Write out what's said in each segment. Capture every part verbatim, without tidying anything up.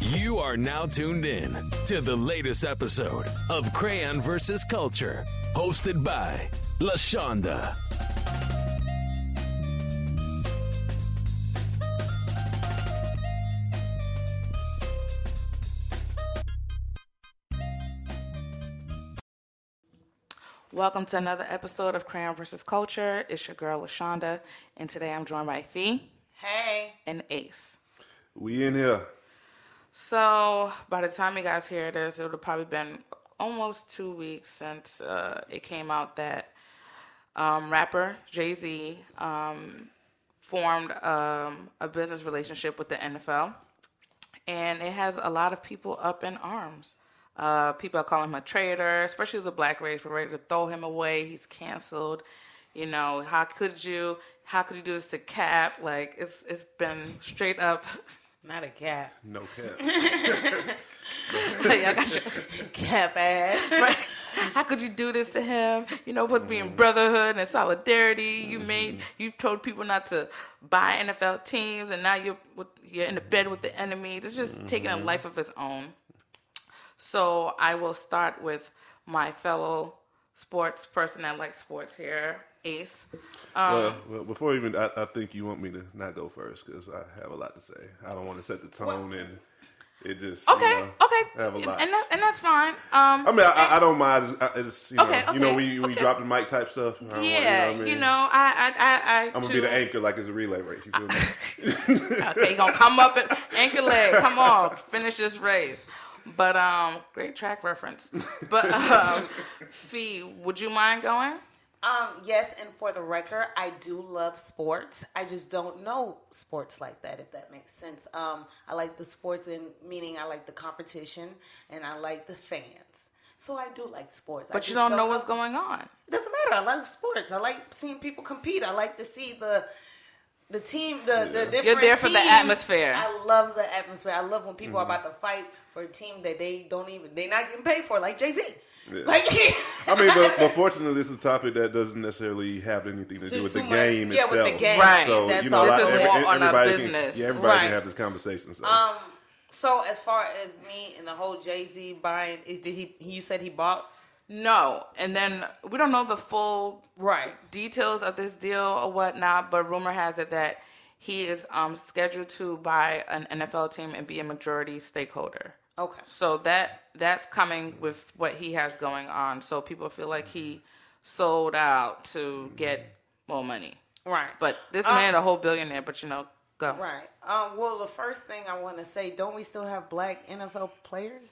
You are now tuned in to the latest episode of Crayon versus Culture, hosted by LaShonda. Welcome to another episode of Crayon versus Culture. It's your girl LaShonda, and today I'm joined by Fee. Hey. And Ace. We in here. So by the time you guys hear this, it would have probably been almost two weeks since uh, it came out that um, rapper Jay-Z um, formed um, a business relationship with the N F L, and it has a lot of people up in arms. Uh, people are calling him a traitor, especially the black race. We're ready to throw him away. He's canceled. You know, how could you? How could you do this to Cap? Like, it's it's been straight up. Not a Cap. No cap. Like, I got your Cap ass. right. How could you do this to him? You know, supposed to be in brotherhood and solidarity. You made you told people not to buy N F L teams, and now you're with, you're in the bed with the enemies. It's just mm-hmm. taking a life of its own. So I will start with my fellow sports person that likes sports here, Ace. Um, well, well, before even, I, I think you want me to not go first because I have a lot to say. I don't want to set the tone well, and it just okay, you know, okay, I have a lot, and that, and that's fine. Um, I mean, I, I don't mind. It's, it's you know, okay, okay, you know, when you, when okay. you drop the mic type stuff. I yeah, want, you know, what I mean? you know, I, I, I, I I'm gonna too, be the anchor like it's a relay race. You feel me? Okay, you gonna come up and anchor leg. Come on, finish this race. But um, great track reference. But um, Fee, would you mind going? Um, yes, and for the record, I do love sports. I just don't know sports like that, if that makes sense. Um, I like the sports in meaning I like the competition and I like the fans. So I do like sports. But you don't, don't know what's going on. It doesn't matter. I love sports. I like seeing people compete. I like to see the the team, the, the different You're there for teams. the atmosphere. I love the atmosphere. I love when people mm-hmm. are about to fight for a team that they don't even, they're not getting paid for, like Jay-Z. Yeah. Like, I mean, but, but fortunately, this is a topic that doesn't necessarily have anything to do with the much. game yeah, itself. With the game. Right. So, That's you know, all. lot, This is every, more on a everybody business. Can, yeah, everybody right. can have this conversation. So. Um, so as far as me and the whole Jay-Z buying, is did he? You said he bought. No, and then we don't know the full right details of this deal or whatnot, but rumor has it that he is um, scheduled to buy an N F L team and be a majority stakeholder. Okay. So that that's coming with what he has going on. So people feel like he sold out to get more money. Right. But this um, man a whole billionaire, but you know, go. Right. Um, well, the first thing I want to say, don't we still have black N F L players?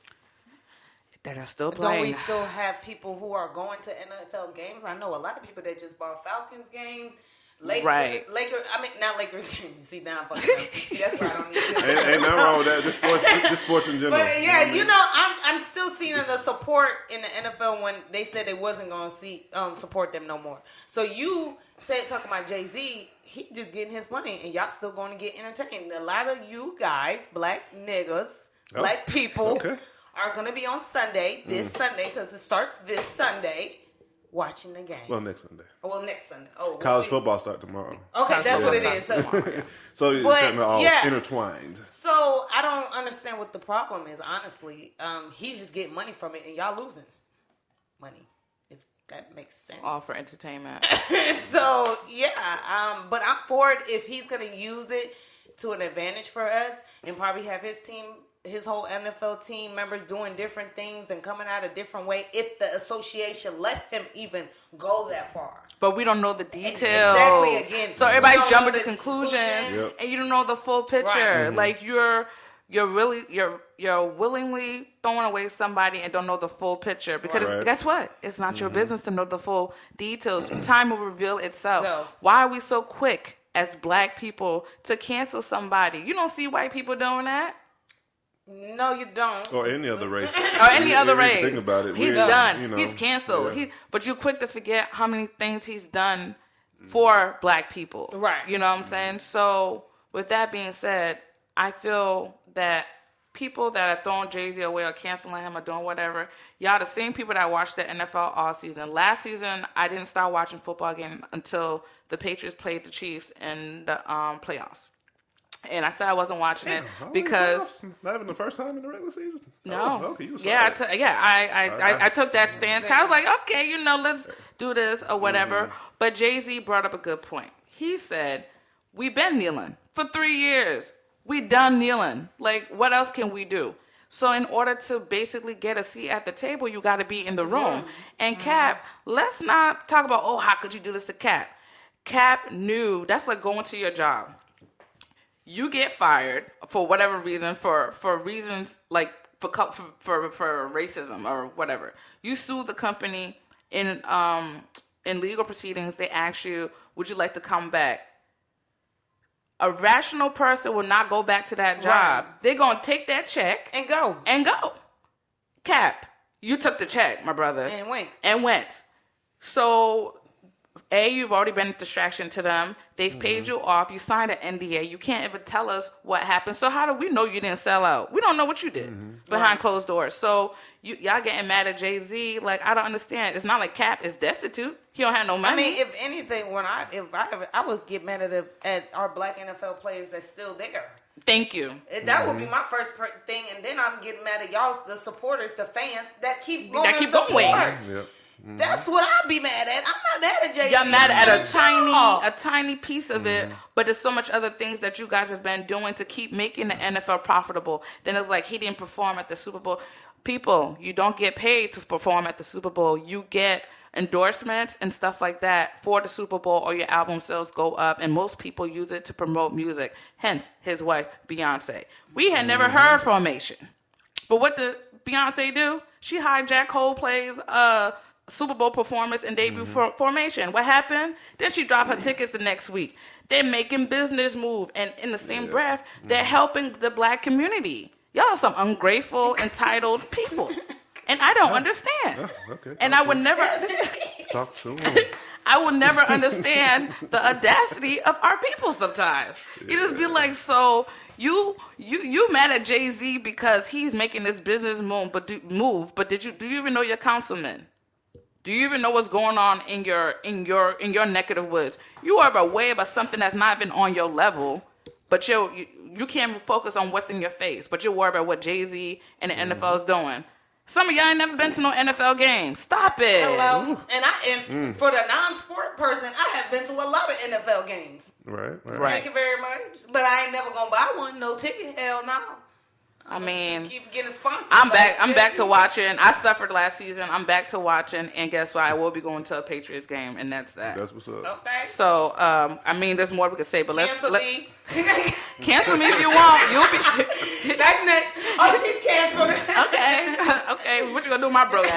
That are still playing. Don't we still have people who are going to N F L games? I know a lot of people that just bought Falcons games. Lakers, right. Lakers, I mean, not Lakers games. You see, now I'm fucking up. See, that's why I don't need to. ain't, ain't nothing wrong with that. Just sports, just sports in general. But yeah, you know, I'm I'm still seeing the support in the N F L when they said they wasn't going to see um support them no more. So you said talking about Jay-Z, he just getting his money, and y'all still going to get entertained. A lot of you guys, black niggas, oh. black people, okay. are going to be on Sunday, this mm. Sunday, because it starts this Sunday. Watching the game. Well, next Sunday. Oh, well, next Sunday. Oh, college well, football start tomorrow. Okay, college that's what it is. So, yeah. so it's but, kind of all yeah. intertwined. So I don't understand what the problem is. Honestly, um, he's just getting money from it, and y'all losing money. If that makes sense. All for entertainment. So yeah, um, but I'm for it if he's gonna use it to an advantage for us, and probably have his team. His whole N F L team members doing different things and coming out a different way if the association let him even go that far. But we don't know the details. Exactly, again. So everybody's jumping to the conclusion, conclusion. Yep. and you don't know the full picture. Right. Mm-hmm. Like you're you're really you're you're willingly throwing away somebody and don't know the full picture because right. guess what? It's not mm-hmm. your business to know the full details. Time will reveal itself. So, why are we so quick as black people to cancel somebody? You don't see white people doing that. No, you don't. Or any other race. Or any you, other you race. Think about it. He's we, done. You know, he's canceled. Yeah. He, but you're quick to forget how many things he's done for black people. Right. You know what I'm saying? So with that being said, I feel that people that are throwing Jay-Z away or canceling him or doing whatever, y'all the same people that watched the N F L all season. Last season, I didn't start watching football game until the Patriots played the Chiefs in the um, playoffs. And I said I wasn't watching Damn, it how many because playoffs? Not even the first time in the regular season. no, Oh, okay, you was yeah, I solid. t- yeah, I I, I I took that stance. 'Cause I was like, okay, you know, let's do this or whatever. Mm-hmm. But Jay-Z brought up a good point. He said, "We've been kneeling for three years. We done kneeling. Like, what else can we do?" So in order to basically get a seat at the table, you got to be in the room. And Cap, let's not talk about, oh, how could you do this to Cap? Cap knew that's like going to your job. You get fired for whatever reason, for, for reasons like for, for for for racism or whatever. You sue the company in um in legal proceedings. They ask you, would you like to come back? A rational person will not go back to that job. Right. They're gonna take that check And go. and go. Cap, you took the check, my brother, And went. and went. So, A, you've already been a distraction to them. They've Mm-hmm. paid you off. You signed an N D A. You can't even tell us what happened. So how do we know you didn't sell out? We don't know what you did Mm-hmm. behind closed doors. So you, y'all getting mad at Jay-Z. Like, I don't understand. It's not like Cap is destitute. He don't have no money. I mean, if anything, when I if I ever, I would get mad at the, at our black N F L players that's still there. Thank you. That Mm-hmm. would be my first pr- thing, and then I'm getting mad at y'all, the supporters, the fans that keep going. That to keep support. going. Yep. That's what I'd be mad at. I'm not mad at Jay-Z. Y'all mad at a tiny, y'all. a tiny piece of it, but there's so much other things that you guys have been doing to keep making the N F L profitable. Then it's like he didn't perform at the Super Bowl. People, you don't get paid to perform at the Super Bowl. You get endorsements and stuff like that for the Super Bowl, or your album sales go up, and most people use it to promote music. Hence, his wife, Beyonce. We had never heard Formation. But what did Beyonce do? She hijacked Coldplay's uh, Super Bowl performance and debut for Formation. What happened? Then she dropped her tickets the next week. They're making business move, and in the same breath, they're helping the black community. Y'all are some ungrateful, entitled people, and I don't understand. Oh, okay. And I would never, Talk to him. I will never understand the audacity of our people sometimes. You just be like, so you you you mad at Jay-Z because he's making this business move, but do, move, but did you do you even know your councilman? Do you even know what's going on in your in your in your neck of the woods? You are about way about something that's not even on your level, but you you you can't focus on what's in your face, but you're worried about what Jay-Z and the N F L is doing. Some of y'all ain't never been to no N F L game. Stop it. Hello. And I and for the non-sport person, I have been to a lot of N F L games. Right, right. Right. Thank you very much. But I ain't never gonna buy one. No ticket. Hell no. I mean, Keep getting sponsored. I'm by back. I'm back to Jay-Z. watching. I suffered last season. I'm back to watching, and guess what? I will be going to a Patriots game, and that's that. That's what's up. Okay. So, um, I mean, there's more we could say, but let's Cancel let, me. cancel me if you want. You'll be That's next. Oh, she's canceled. okay. Okay, what you gonna do, with my broke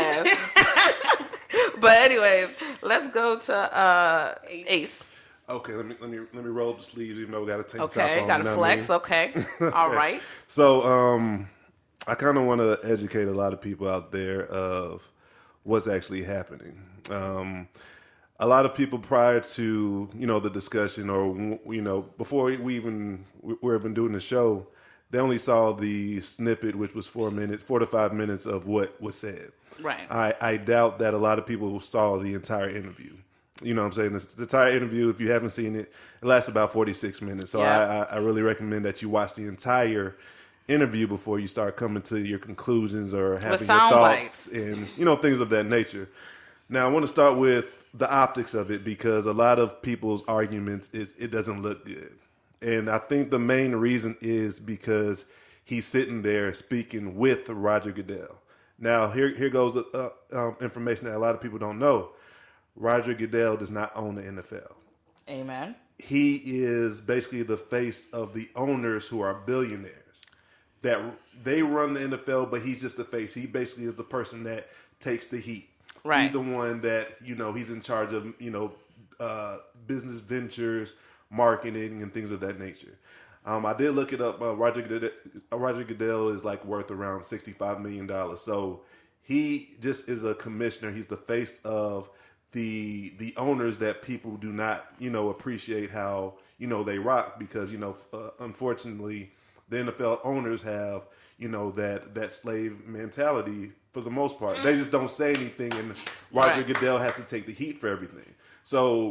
ass? But anyways, let's go to uh, Ace. Okay, let me let me let me roll up the sleeves. Even though we got to take Okay, top on, got you to know what I flex. mean? Okay, all right. So, um, I kind of want to educate a lot of people out there of what's actually happening. Um, a lot of people prior to you know the discussion, or you know before we even we were even doing the show, they only saw the snippet, which was four minutes, four to five minutes of what was said. Right. I, I doubt that a lot of people saw the entire interview. You know what I'm saying? The, the entire interview, if you haven't seen it, it lasts about forty-six minutes. So Yeah. I, I, I really recommend that you watch the entire interview before you start coming to your conclusions or having your sound thoughts bites. and, you know, things of that nature. Now, I want to start with the optics of it because a lot of people's arguments is it doesn't look good. And I think the main reason is because he's sitting there speaking with Roger Goodell. Now, here here goes the uh, um, information that a lot of people don't know. Roger Goodell does not own the N F L. Amen. He is basically the face of the owners who are billionaires. That they run the N F L, but he's just the face. He basically is the person that takes the heat. Right. He's the one that, you know, he's in charge of, you know, uh, business ventures, marketing, and things of that nature. Um, I did look it up. Uh, Roger Goodell, Roger Goodell is like worth around sixty-five million dollars. So he just is a commissioner. He's the face of the the owners that people do not, you know, appreciate how, you know, they rock because, you know, uh, unfortunately, the N F L owners have, you know, that, that slave mentality for the most part. They just don't say anything, and Roger Right. Goodell has to take the heat for everything. So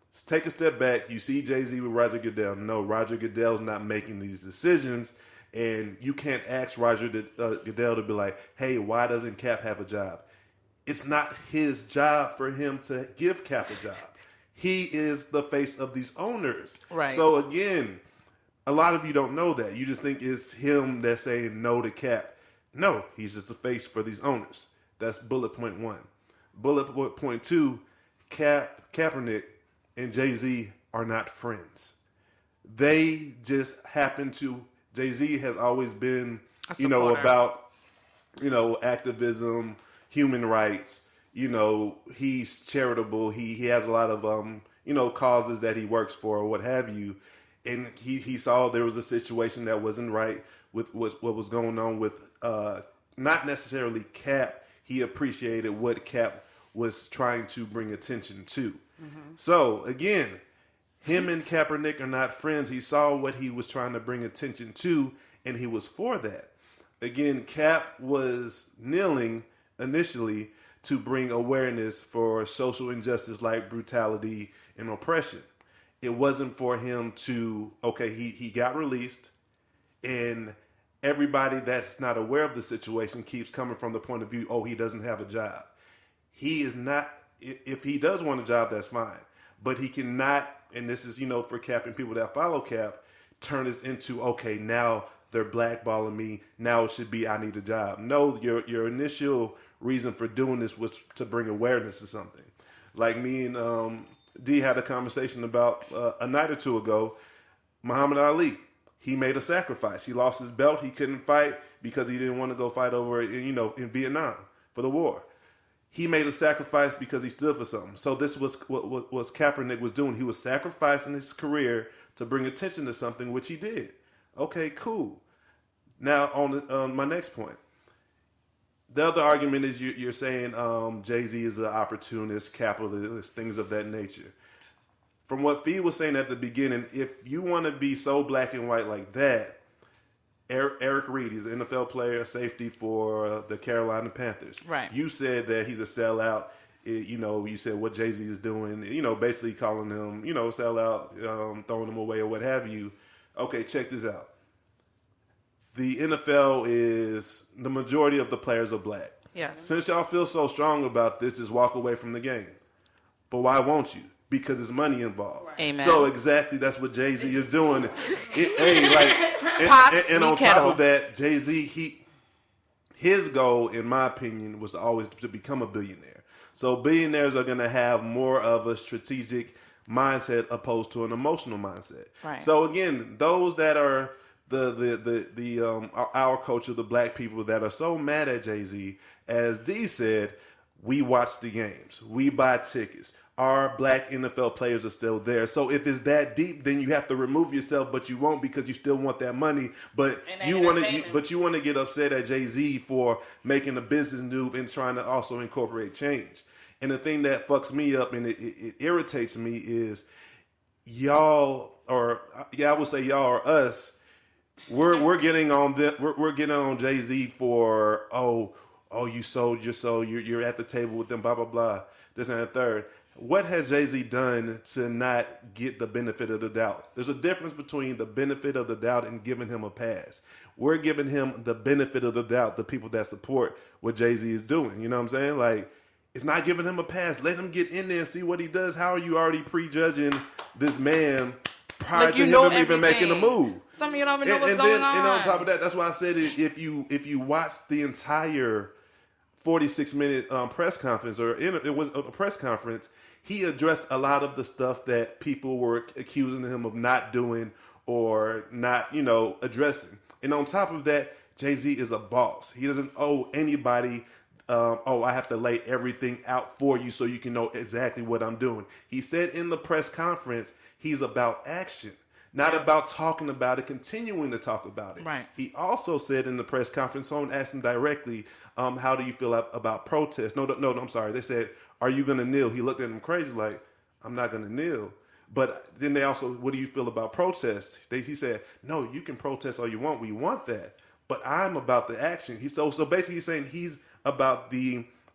take a step back. You see Jay-Z with Roger Goodell. No, Roger Goodell's not making these decisions. And you can't ask Roger uh, Goodell to be like, hey, why doesn't Cap have a job? It's not his job for him to give Cap a job. He is the face of these owners. Right. So again, a lot of you don't know that. You just think it's him that's saying no to Cap. No, he's just the face for these owners. That's bullet point one. Bullet point two, Cap, Kaepernick and Jay-Z are not friends. They just happen to... Jay-Z has always been, you know, about, you know, activism, human rights. You know, he's charitable. He he has a lot of, um, you know, causes that he works for or what have you. And he, he saw there was a situation that wasn't right with, with what was going on with uh, not necessarily Cap. He appreciated what Cap was trying to bring attention to. Mm-hmm. So, again... Him and Kaepernick are not friends. He saw what he was trying to bring attention to, and he was for that. Again, Cap was kneeling initially to bring awareness for social injustice like brutality and oppression. It wasn't for him to, okay, he, he got released, and everybody that's not aware of the situation keeps coming from the point of view, oh, he doesn't have a job. He is not, if he does want a job, that's fine. But he cannot, and this is, you know, for Cap and people that follow Cap, turn this into, okay, now they're blackballing me. Now it should be, I need a job. No, your your initial reason for doing this was to bring awareness to something. Like me and um, D had a conversation about uh, a night or two ago, Muhammad Ali. He made a sacrifice. He lost his belt. He couldn't fight because he didn't want to go fight over, you know, in Vietnam for the war. He made a sacrifice because he stood for something. So this was what, what, what Kaepernick was doing. He was sacrificing his career to bring attention to something, which he did. Okay, cool. Now, on, the, on my next point. The other argument is you, you're saying um, Jay-Z is an opportunist, capitalist, things of that nature. From what Fee was saying at the beginning, if you want to be so black and white like that, Eric Reed, he's an N F L player, safety for uh, the Carolina Panthers. Right. You said that he's a sellout. It, you know, you said what Jay-Z is doing, you know, basically calling him, you know, sellout, um, throwing him away or what have you. Okay, check this out. The N F L is, the majority of the players are black. Yes. Since y'all feel so strong about this, just walk away from the game. But why won't you? Because there's money involved. Right. Amen. So exactly that's what Jay-Z is doing. It, hey, like, and, Pots, and, and on kettle. top of that, Jay-Z, he, his goal, in my opinion, was always to become a billionaire. So billionaires are going to have more of a strategic mindset opposed to an emotional mindset. Right. So again, those that are the the the the um our, our culture, the black people that are so mad at Jay-Z, as D said, we watch the games, we buy tickets. Our black N F L players are still there. So if it's that deep, then you have to remove yourself, but you won't because you still want that money. But you want to, but you want to get upset at Jay-Z for making a business move and trying to also incorporate change. And the thing that fucks me up and it, it, it irritates me is y'all, or yeah, I would say y'all or us. We're we're getting on the we're, we're getting on Jay-Z for oh oh you sold your soul, you're you're at the table with them, blah blah blah, this and that third. What has Jay-Z done to not get the benefit of the doubt? There's a difference between the benefit of the doubt and giving him a pass. We're giving him the benefit of the doubt, the people that support what Jay-Z is doing. You know what I'm saying? Like, it's not giving him a pass. Let him get in there and see what he does. How are you already prejudging this man prior like to you him know even everything. making a move? Some of you don't even know and, what's and going then, on. And on top of that, that's why I said it, if you if you watch the entire forty-six minute um, press conference, or in, it was a press conference, he addressed a lot of the stuff that people were accusing him of not doing or not, you know, addressing. And on top of that, Jay-Z is a boss. He doesn't owe anybody, um, oh, I have to lay everything out for you so you can know exactly what I'm doing. He said in the press conference, he's about action, not about talking about it, continuing to talk about it. Right. He also said in the press conference, someone asked him directly, um, how do you feel about protests? No, no, no, I'm sorry. They said, are you going to kneel? He looked at him crazy like, I'm not going to kneel. But then they also, what do you feel about protests? They, he said, no, you can protest all you want. We want that. But I'm about the action. He so, so basically he's saying he's about the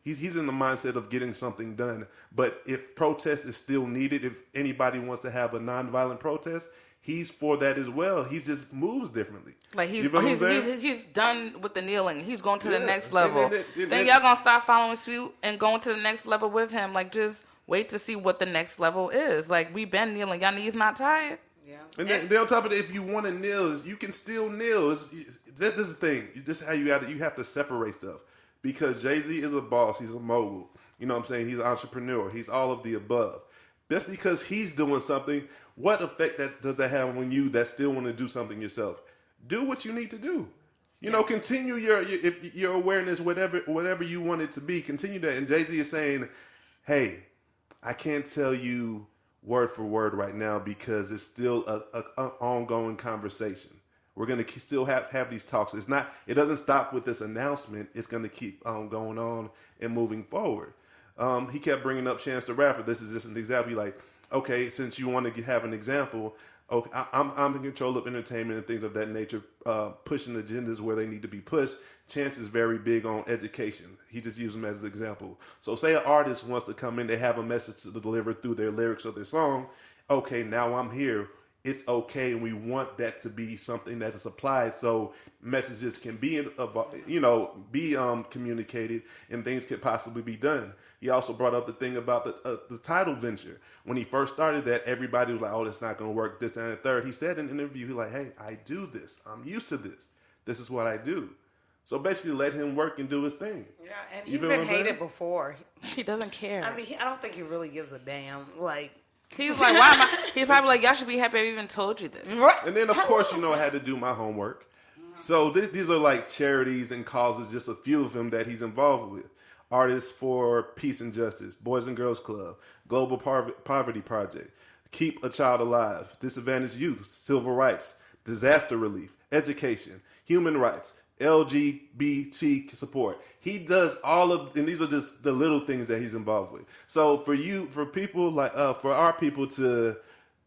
He's he's in the mindset of getting something done. But if protest is still needed, if anybody wants to have a nonviolent protest, he's for that as well. He just moves differently. Like he's You feel what I'm he's, saying? he's he's done with the kneeling. He's going to Yeah. the next And- level. and- and- and- then y'all gonna stop following suit and going to the next level with him. Like just wait to see what the next level is. Like we been kneeling. Y'all knees not tired? Yeah. And then, then on top of that, if you want to kneel, you can still kneel. It's, this is the thing. This is how you got to. You have to separate stuff because Jay-Z is a boss. He's a mogul. You know what I'm saying? He's an entrepreneur. He's all of the above. Just because he's doing something, what effect that does that have on you that still want to do something yourself? Do what you need to do. You know, continue your, your if your awareness, whatever whatever you want it to be. Continue that. And Jay-Z is saying, "Hey, I can't tell you word for word right now because it's still a, a, a ongoing conversation. We're gonna keep, still have have these talks. It's not. It doesn't stop with this announcement. It's gonna keep um, going on and moving forward." Um, he kept bringing up Chance the Rapper. This is just an example. He like, okay, since you want to have an example, okay, I, I'm I'm in control of entertainment and things of that nature, uh, pushing agendas where they need to be pushed. Chance is very big on education. He just used them as an example. So say an artist wants to come in, they have a message to deliver through their lyrics or their song. Okay, now I'm here. It's okay, and we want that to be something that is applied, so messages can be, you know, be um, communicated, and things can possibly be done. He also brought up the thing about the uh, the title venture. When he first started that, everybody was like, "Oh, that's not going to work." This, that, and the third. He said in an interview, he's like, "Hey, I do this. I'm used to this. This is what I do." So basically, let him work and do his thing. Yeah, and You he's feel been what I'm saying? hated before. He doesn't care. I mean, he, I don't think he really gives a damn. Like, He's like, why am I? He's probably like, y'all should be happy I even told you this. And then, of course, you know, I had to do my homework. So th- these are like charities and causes, just a few of them that he's involved with. Artists for Peace and Justice, Boys and Girls Club, Global Par- Poverty Project, Keep a Child Alive, Disadvantaged Youth, Civil Rights, Disaster Relief, Education, Human Rights, L G B T support. He does all of, and these are just the little things that he's involved with. So for you, for people like, uh, for our people to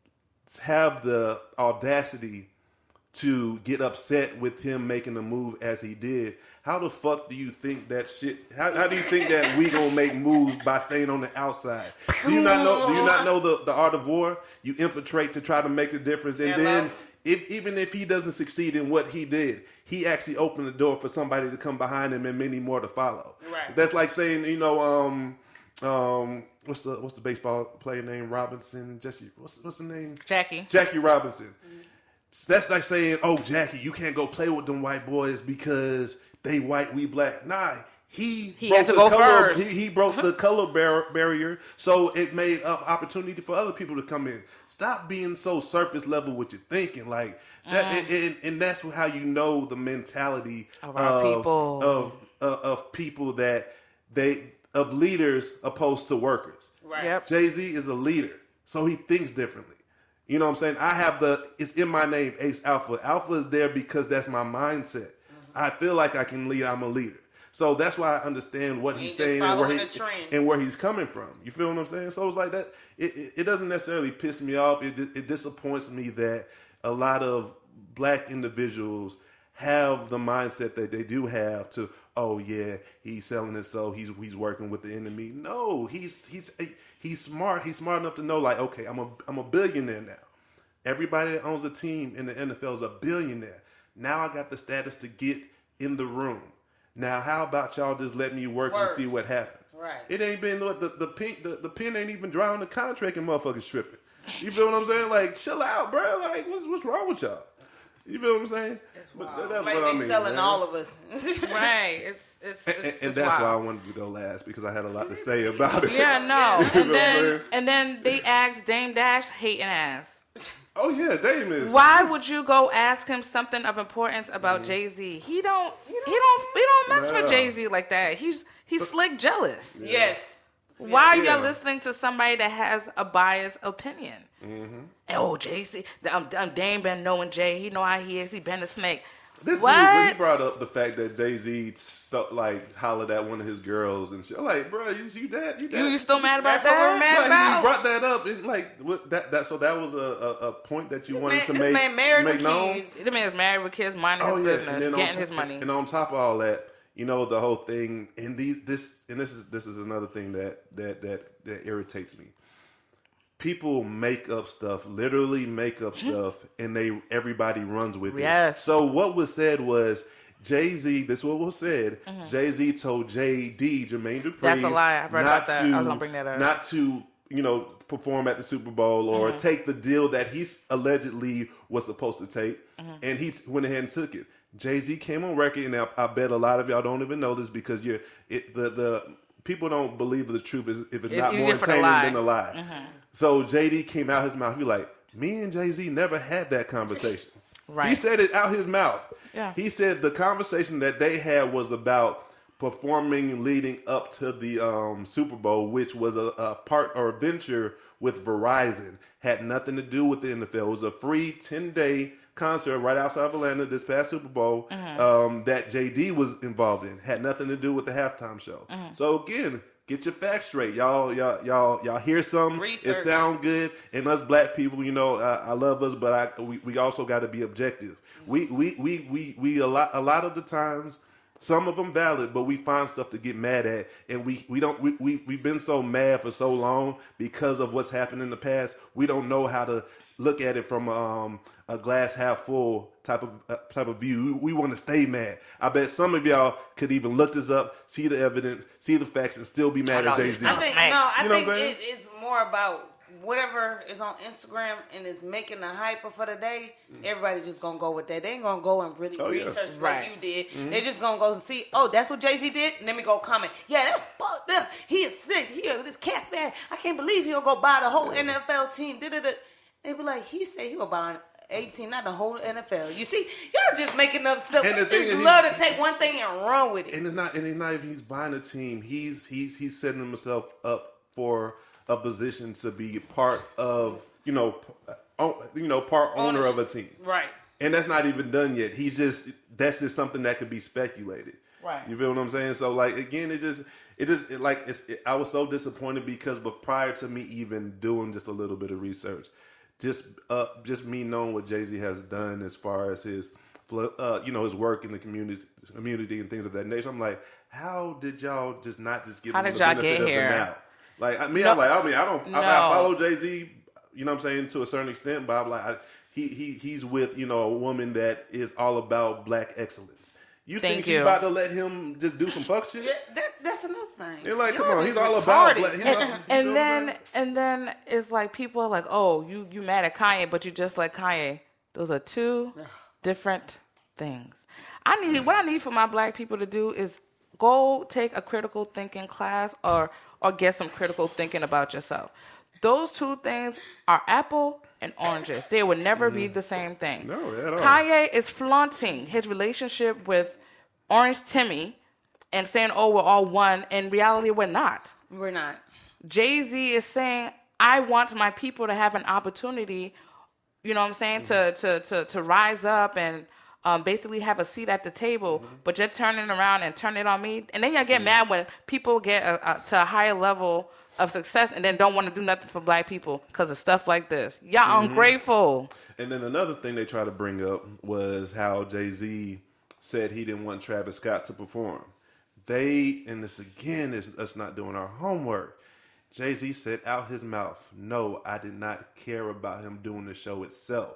have the audacity to get upset with him making a move as he did, how the fuck do you think that shit? How, how do you think that we gonna make moves by staying on the outside? Do you not know? Do you not know the, the art of war? You infiltrate to try to make a difference, and Yeah, then love. if, even if he doesn't succeed in what he did, he actually opened the door for somebody to come behind him and many more to follow. Right. That's like saying, you know, um, um, what's the what's the baseball player name? Robinson, Jesse. What's what's the name? Jackie. Jackie Robinson. That's like saying, "Oh, Jackie, you can't go play with them white boys because they white, we black." Nah, he He broke had to the go color. first. He, he broke the color bar- barrier, so it made up opportunity for other people to come in. Stop being so surface level with your thinking, like that, Mm. and, and, and that's how you know the mentality Of our people. of uh, of people that they of leaders opposed to workers. right. Yep. Jay-Z is a leader, so he thinks differently. You know what I'm saying? I have the, it's in my name, Ace Alpha. Alpha is there because that's my mindset. Mm-hmm. I feel like I can lead, I'm a leader. So that's why I understand what You he's just saying and where, following he, the trend. and where he's coming from. You feel what I'm saying? So it's like that. It, it, it doesn't necessarily piss me off. It, it disappoints me that a lot of black individuals have the mindset that they do have to, oh yeah, he's selling it, so he's he's working with the enemy. No, he's he's he's smart. He's smart enough to know, like, okay, I'm a I'm a billionaire now. Everybody that owns a team in the N F L is a billionaire. Now I got the status to get in the room. Now how about y'all just let me work, Work. and see what happens? Right. It ain't been the the the pen the, the pen ain't even dry on the contract and motherfuckers tripping. You feel what I'm saying? Like, chill out, bro. Like, what's what's wrong with y'all? You feel what I'm saying? But that- that's Like what they I mean, selling man. all of us. Right. It's it's, And, it's, and, it's and that's why I wild. wanted to go last, because I had a lot to say about it. Yeah, no. You And know what I'm then saying? and then they asked Dame Dash hating ass. Oh yeah, Dame is. Why would you go ask him something of importance about Jay Z? He don't he don't he don't mess No. with Jay Z like that. He's he's slick jealous. Yes. Why are Yeah. y'all listening to somebody that has a biased opinion? Mm-hmm. Oh, Jay Z, um, um, Dame been knowing Jay. He know how he is. He been a snake. This What? dude, when he brought up the fact that Jay Z stu- like hollered at one of his girls and shit. I'm like, bro, you, you that? You that? You, you still mad about That's what we're that? mad Like, about. he brought that up. And like what, that. That so that was a, a, a point that you wanted Man, to this make man married make with known. kids. The man's married with kids, minding Oh his yeah, business, and then getting on, his money. And on top of all that, you know, the whole thing, and these, this, and this is this is another thing that that that that irritates me. People make up stuff, literally make up stuff, and they everybody runs with Yes. it. So what was said was Jay-Z. This is what was said. Mm-hmm. Jay-Z told J D, Jermaine Dupri, That's a lie. I've heard not about that. to I was gonna bring that up. not to you know perform at the Super Bowl or Mm-hmm. take the deal that he allegedly was supposed to take, Mm-hmm. and he went ahead and took it. Jay-Z came on record, and I, I bet a lot of y'all don't even know this because you're it, the the people don't believe the truth is if it's, It's not more easier for the entertaining lie. than a lie. Mm-hmm. So J D came out his mouth. He like, me and Jay-Z never had that conversation. Right. He said it out his mouth. Yeah. He said the conversation that they had was about performing leading up to the um, Super Bowl, which was a, a part or a venture with Verizon. Had nothing to do with the N F L. It was a free ten-day concert right outside of Atlanta this past Super Bowl Mm-hmm. um, that J D was involved in. Had nothing to do with the halftime show. Mm-hmm. So again, get your facts straight, y'all. Y'all, y'all, y'all hear something. Research. It sound good, and us black people, you know, uh, I love us, but I we, we also got to be objective. We we we we we a lot a lot of the times. Some of them valid, but we find stuff to get mad at, and we, we don't we, we we've been so mad for so long because of what's happened in the past. We don't know how to look at it from um, a glass half full type of uh, type of view. We, we want to stay mad. I bet some of y'all could even look this up, see the evidence, see the facts, and still be mad Oh, at no, Jay it's Z. I not. think Smack. no, I You know think what I'm saying? it, it's more about whatever is on Instagram and is making the hype for the day. Everybody's just gonna go with that. They ain't gonna go and really Oh, yeah. research Right. like you did. They're just gonna go and see. Oh, that's what Jay Z did. Let me go comment. Yeah, that's fucked up. He is sick. He is this cat man. I can't believe he'll go buy the whole N F L team. Da-da-da. They be like, he said he will buy eighteen, not the whole N F L. You see, y'all just making up stuff. And You the thing just is, love he- to take one thing and run with it. And it's not, and it's not even he's buying a team. He's he's he's setting himself up for a position to be part of, you know, p- own- you know, part owner of a team. Right. And that's not even done yet. He's just that's just something that could be speculated. Right. You feel what I'm saying? So like again, it just it just it, like it's it, I was so disappointed because but prior to me even doing just a little bit of research, just uh just me knowing what Jay-Z has done as far as his uh you know his work in the community community and things of that nature, I'm like, how did y'all just not just give How him did the y'all benefit get of the here? now? Like I mean, No. I'm like I mean I don't I, I No. follow Jay-Z, you know what I'm saying, to a certain extent, but I'm like I, he he he's with you know a woman that is all about black excellence. You Thank think she's you. about to let him just do some fuck shit? Yeah, that, that's another thing. They're like, come Y'all on, he's just all about retarded. black. He's all, you and, feel and what then I'm saying? and then it's like people are like, oh, you you mad at Kanye, but you just like Kanye. Those are two different things. I need what I need for my black people to do is go take a critical thinking class or or get some critical thinking about yourself. Those two things are apple and oranges. They would never be the same thing. No, at all. Kanye is flaunting his relationship with Orange Timmy and saying, oh, we're all one. In reality, we're not. We're not. Jay-Z is saying, I want my people to have an opportunity, you know what I'm saying, to, to, to, to rise up and um, basically have a seat at the table, but you're turning around and turning it on me. And then you get mad when people get a, a, to a higher level of success and then don't want to do nothing for black people because of stuff like this. Y'all ungrateful. And then another thing they tried to bring up was how Jay-Z said he didn't want Travis Scott to perform. They, and this again is us not doing our homework. Jay-Z said out his mouth, no, I did not care about him doing the show itself.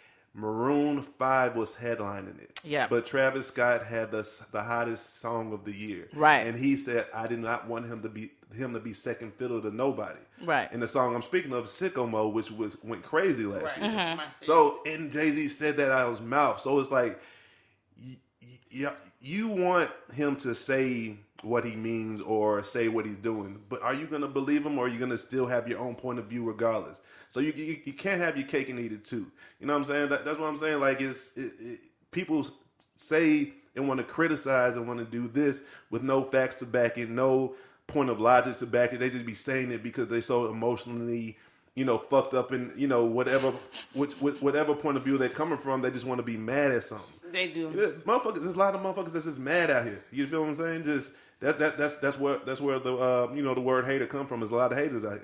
Maroon five was headlining it. Yeah. But Travis Scott had the the hottest song of the year. Right. And he said, I did not want him to be him to be second fiddle to nobody. Right. And the song I'm speaking of is Sicko Mode, which was went crazy last Right. year. Mhm. So, and Jay-Z said that out of his mouth. So it's like, y- y- you want him to say what he means or say what he's doing, but are you going to believe him or are you going to still have your own point of view regardless? So you, you you can't have your cake and eat it too. You know what I'm saying? That, that's what I'm saying. Like it's it, it, people say and want to criticize and want to do this with no facts to back it, no point of logic to back it. They just be saying it because they so emotionally, you know, fucked up in you know whatever which, which whatever point of view they're coming from. They just want to be mad at something. They do. Yeah, motherfuckers, there's a lot of motherfuckers that's just mad out here. You feel what I'm saying? Just that that that's that's where that's where the uh, you know the word hater come from. There's a lot of haters out here.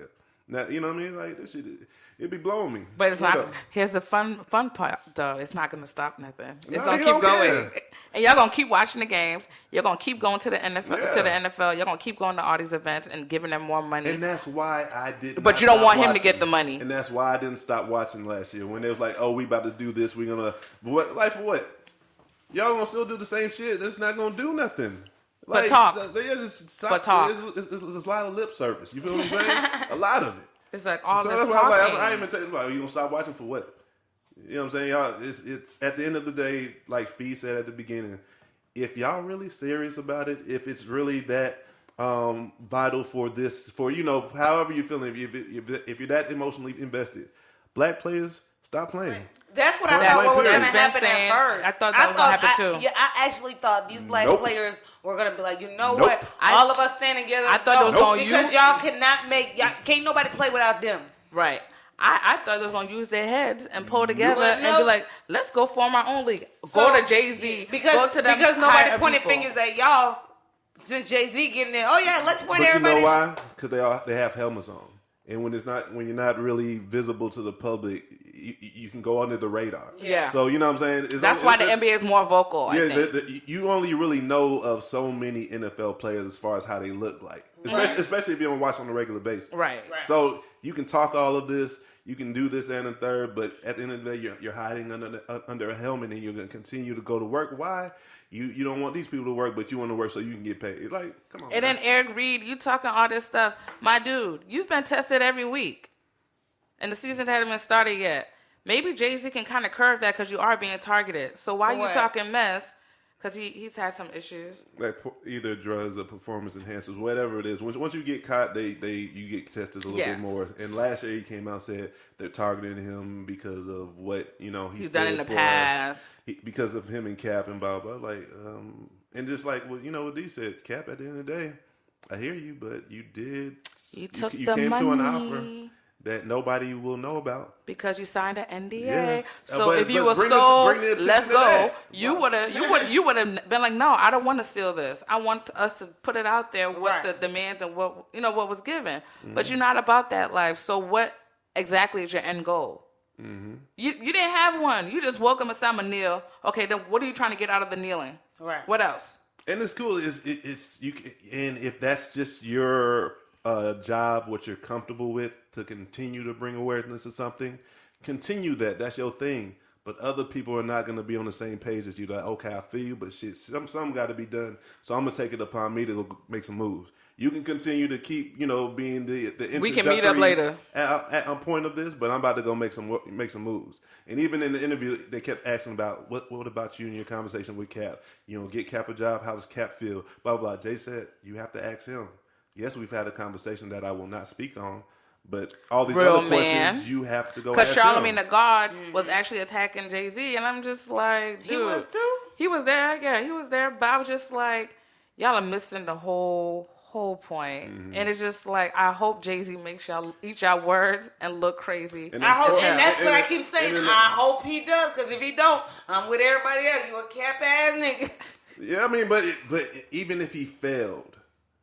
Now, you know what I mean? Like, this shit, it'd be blowing me. But it's What not. up? Here's the fun fun part, though. It's not going to stop nothing. It's No, going he to keep don't going, care. and y'all going to keep watching the games. You're going to keep going to the N F L. Yeah. To the N F L. You're going to keep going to all these events and giving them more money. And that's why I did. But you don't want him to get the money. And that's why I didn't stop watching last year when they was like, "Oh, we about to do this. We're gonna what? Like for what? Y'all gonna still do the same shit? That's not gonna do nothing." But Like, talk. so- They just stop, But talk. It's, it's, it's, it's a lot of lip service. You feel what I'm saying? A lot of it. It's like all so this that's why I'm talking. like, I, I ain't even telling you, like, you gonna stop watching for what? You know what I'm saying, y'all? It's it's at the end of the day, like Fee said at the beginning, if y'all really serious about it, if it's really that um, vital for this, for you know, however you feeling, if, you, if if you're that emotionally invested, black players stop playing. That's what I That's thought what was what going to I've been happen saying. at first. I thought that was gonna happen I, too. Yeah, I actually thought these black Nope. players were going to be like, you know Nope. what? I- All of us stand together. I thought it was No, gonna because use- y'all cannot make y'all can't nobody play without them. Right. I, I thought they was gonna use their heads and pull together Well, and no. be like, let's go form our own league. So, go to Jay Z. because go to them because nobody hire pointed people. fingers at y'all since Jay Z getting there. Oh yeah, let's point But you everybody. know why? Because they all they have helmets on, and when it's not when you're not really visible to the public, you, you can go under the radar. Yeah. So you know what I'm saying? It's That's only- why the it- N B A is more vocal. I Yeah, think. the, the, you only really know of so many N F L players as far as how they look like, especially, Right. especially if you don't watch on a regular basis. right. Right. So you can talk all of this, you can do this and a third, but at the end of the day, you're, you're hiding under the, uh, under a helmet, and you're going to continue to go to work. Why? You you don't want these people to work, but you want to work so you can get paid. Like, come on. And man. then Eric Reed, you talking all this stuff. My dude, you've been tested every week. And the season hadn't even started yet. Maybe Jay-Z can kind of curve that because you are being targeted. So why For you what? talking mess? Because he, he's had some issues. like po- either drugs or performance enhancers, whatever it is. Once once you get caught, they they you get tested a little Yeah. bit more. And last year he came out and said they're targeting him because of what you know he He's done in stood the for, past. he, because of him and Cap and blah blah. Like um and just like what you know what D said, Cap. At the end of the day, I hear you, but you did You took you the came money. to an offer that nobody will know about. Because you signed an N D A. Yes. Uh, So but- if you but were bring the- sold, bring the attention let's to go. that. You would have you would you would have been like, no, I don't want to steal this. I want us to put it out there what Right. the demands and what you know what was given. Mm-hmm. But you're not about that life. So what exactly is your end goal? Mm-hmm. You you didn't have one. You just woke up and said, I'm a kneel. Okay, then what are you trying to get out of the kneeling? Right. What else? And it's cool. Is it, it's you. Can, and if that's just your uh, job, what you're comfortable with, to continue to bring awareness to something, continue that. That's your thing. But other people are not going to be on the same page as you. Like, okay, I feel you, but shit, some some got to be done. So I'm gonna take it upon me to go make some moves. You can continue to keep, you know, being the the We can meet up introductory later. At, at a point of this, but I'm about to go make some wo- make some moves. And even in the interview, they kept asking about what what about you and your conversation with Cap? You know, get Cap a job. How does Cap feel? Blah blah. blah. Jay said you have to ask him. Yes, we've had a conversation that I will not speak on, but all these Real other man. questions you have to go. Because ask Charlamagne him. the God was actually attacking Jay-Z, and I'm just like, dude. He was too? He was there, yeah, he was there, but I was just like, y'all are missing the whole whole point. Mm-hmm. And it's just like, I hope Jay-Z makes y'all eat y'all words and look crazy. And I hope, then- and that's and what I then- keep saying. and then- I hope he does, because if he don't, I'm with everybody else. You a cap ass nigga. Yeah, I mean, but it, but even if he failed,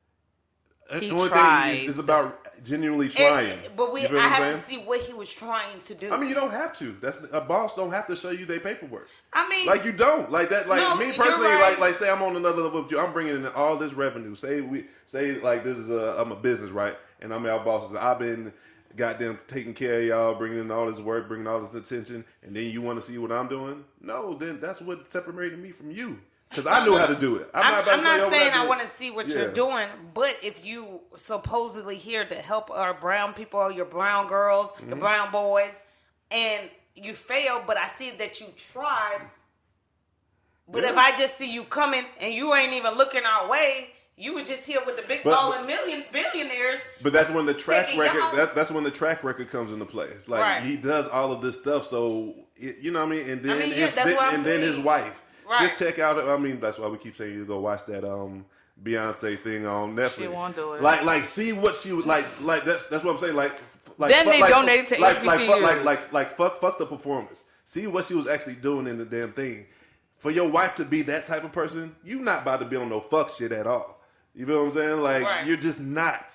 He the only tried. thing is, is about genuinely trying. And- but we, You feel I what I'm have saying? to see what he was trying to do. I mean, you don't have to. That's a boss don't have to show you their paperwork. I mean, Like you don't like that. Like No, me you're personally, right. like like say I'm on another level with you. I'm bringing in all this revenue. Say we say like this is a I'm a business, right? And I'm our bosses. I've been goddamn taking care of y'all, bringing in all this work, bringing all this attention, and then you want to see what I'm doing? No, then that's what separated me from you. Because I knew how to do it. I'm, I'm, not, about I'm to say, not "Oh, saying what I do." want to see what Yeah. you're doing, but if you supposedly here to help our brown people, your brown girls, Mm-hmm. your brown boys, and you fail, but I see that you tried. But Yeah. if I just see you coming and you ain't even looking our way, you were just here with the big But- balling million billionaires. But that's when the track Taking record. y'all- That, that's when the track record comes into play. It's like Right. he does all of this stuff, so it, you know what I mean. And then mean, yeah, his, that's then, what I'm and then his saying. wife. Right. Just check out. I mean, that's why we keep saying you go watch that um Beyonce thing on Netflix. She won't do it. Like, like, see what she would like. Like that's that's what I'm saying. Like, like Then fuck- they like, donated to like, H B C like, fuck, Us. like, like, like, fuck, fuck the performance. See what she was actually doing in the damn thing. For your wife to be that type of person, you not about to be on no fuck shit at all. You feel what I'm saying? Like Right. you're just not.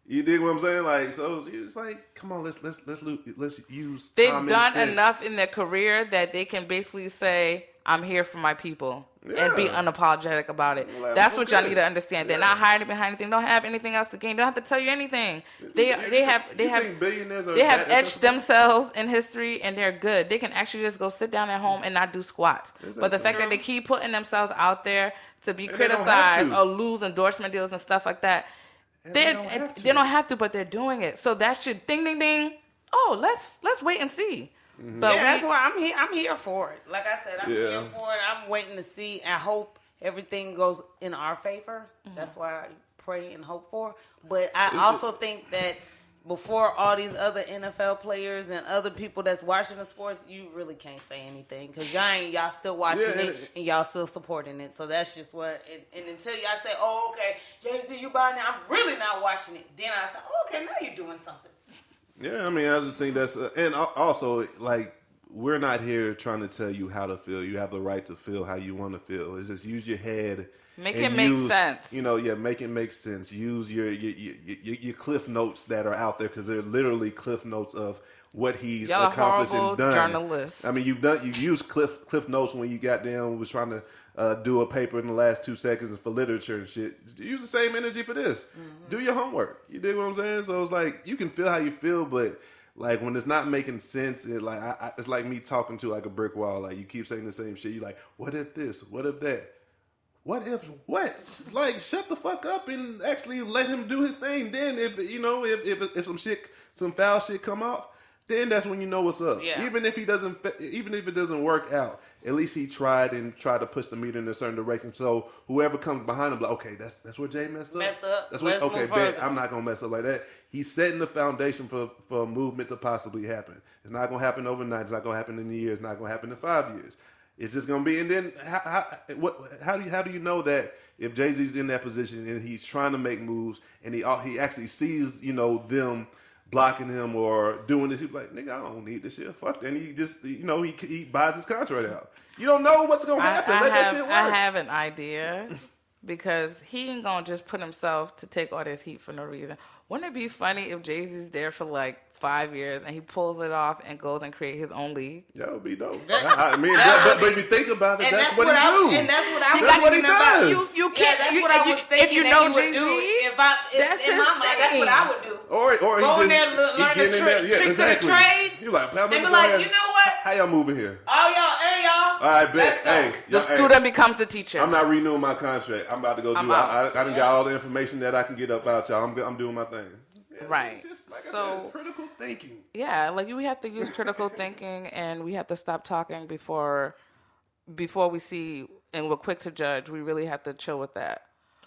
You dig what I'm saying? Like, so it's like, come on, let's let's let's let's use. They've common done sense. enough in their career that they can basically say, "I'm here for my people," Yeah. and be unapologetic about it. Like, That's what y'all okay. need to understand. They're Yeah. not hiding behind anything. Don't have anything else to gain. They don't have to tell you anything. They You- they have they you have think billionaires are they have that etched accessible? themselves in history, and they're good. They can actually just go sit down at home and not do squats. But the Exactly. fact that they keep putting themselves out there to be And they don't have criticized to. or lose endorsement deals and stuff like that, And they they don't have to. they don't have to, but they're doing it. So that should ding ding ding. Oh, let's let's wait and see. Mm-hmm. But yeah, we- that's why I'm here. I'm here for it. Like I said, I'm Yeah. here for it. I'm waiting to see. I hope everything goes in our favor. Mm-hmm. That's why I pray and hope for. But I also think that before all these other N F L players and other people that's watching the sports, you really can't say anything because y'all ain't y'all still watching Yeah, and it it- and y'all still supporting it. So that's just what. And, and until y'all say, "Oh, okay, Jay-Z, you buying it," I'm really not watching it. Then I say, oh, "Okay, now you're doing something." Yeah, I mean, I just think that's, uh, and al- also, like, we're not here trying to tell you how to feel. You have the right to feel how you want to feel. It's just use your head. Make and it make use- sense. You know, yeah, make it make sense. Use your your your, your, your cliff notes that are out there because they're literally cliff notes of what he's Y'all accomplished horrible and done. journalists. I mean, you've done you've used cliff cliff notes when you got down was trying to uh, do a paper in the last two seconds for literature and shit. Use the same energy for this. Mm-hmm. Do your homework. You dig what I'm saying? So it's like you can feel how you feel, but like when it's not making sense, it like I, I, it's like me talking to like a brick wall. Like you keep saying the same shit. You like, what if this? What if that? What if what? Like shut the fuck up and actually let him do his thing. Then if you know if if, if some shit some foul shit come off, then that's when you know what's up. Yeah. Even if he doesn't, even if it doesn't work out, at least he tried and tried to push the meter in a certain direction. So whoever comes behind him, like, okay, that's that's where Jay messed up. Messed up. That's what. Let's Okay, move bet, further. I'm not gonna mess up like that. He's setting the foundation for for a movement to possibly happen. It's not gonna happen overnight. It's not gonna happen in a year. It's not gonna happen in five years. It's just gonna be. And then how how what how do you how do you know that if Jay-Z's in that position and he's trying to make moves and he he actually sees you know them blocking him or doing this, he's like, nigga, I don't need this shit. Fuck that. And he just, you know, he he buys his contract out. You don't know what's gonna happen. I, I Let have, that shit work. I have an idea because he ain't gonna just put himself to take all this heat for no reason. Wouldn't it be funny if Jay-Z's there for like five years and he pulls it off and goes and create his own league? That would be dope. That- I, I mean, that but, would but if be- you think about it, And that's, that's, what, what he I do. and that's what I was That's what he thinking about. does. You you Yeah, can't. that's you, what I if was you, thinking if you that know he would Jay-Z, do. If I, if, that's in his my mind, that's what thing. I would do. Or, or he Go in just, there, le- he learn get the in tri- there. Yeah, tricks of the exactly. trades, You like, and let be me like, go you ahead. know what? How y'all moving here? Oh, y'all, hey, y'all. All right, bet. Let's go. Hey, the y'all- hey, student becomes the teacher. I'm not renewing my contract. I'm about to go do. I'm I, out. I, I done got all the information that I can get up out y'all. I'm, I'm doing my thing. Yeah, Right. Just, like I So- said, critical thinking. Yeah, like we have to use critical thinking, and we have to stop talking before before we see, and we're quick to judge. We really have to chill with that.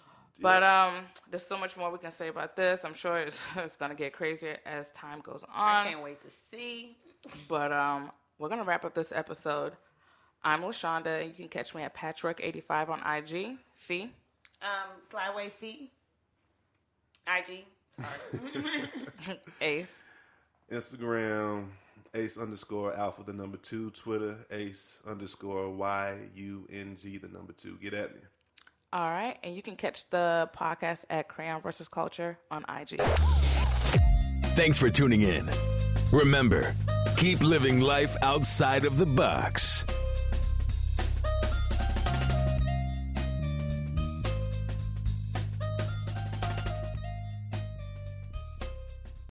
But um, there's so much more we can say about this. I'm sure it's it's gonna get crazier as time goes on. I can't wait to see. But um, we're gonna wrap up this episode. I'm LaShonda. You can catch me at Patchwork eighty-five on I G. Fee. Um, Slyway Fee. I G. Sorry. Ace. Instagram, ace underscore alpha, the number two. Twitter, ace underscore Y U N G, the number two. Get at me. All right, and you can catch the podcast at Crayon versus Culture on I G. Thanks for tuning in. Remember, keep living life outside of the box.